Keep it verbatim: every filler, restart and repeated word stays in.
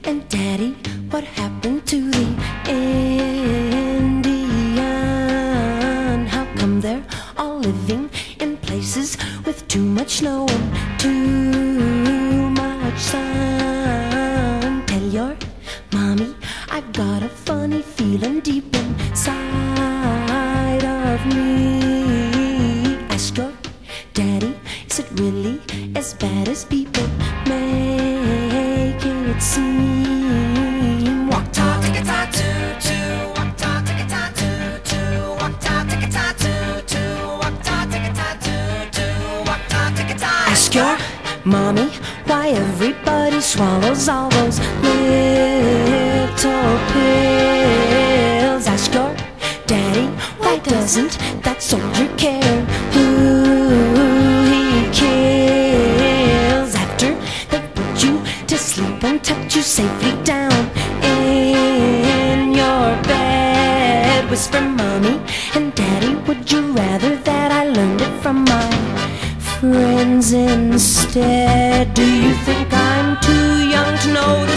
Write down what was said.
And Daddy, what happened to the Indian? How come they're all living in places with too much snow and too much sun? Tell your mommy I've got a funny feeling deep inside of me. Ask your daddy, is it really as bad as people make it seem? Walk ta ticka ta too too, walk ta ticka ta too too, walk ta ticka ta too too, walk ta ticka ta too too, walk ta ticka ta. Ask your mommy why everybody swallows all those little pills. Ask your daddy why doesn't that soldier care who he kills? After they put you to sleep and tucked you safely down in your bed, whisper mommy and daddy, would you rather that I learned it from my friends instead? Do you think I'm too young to know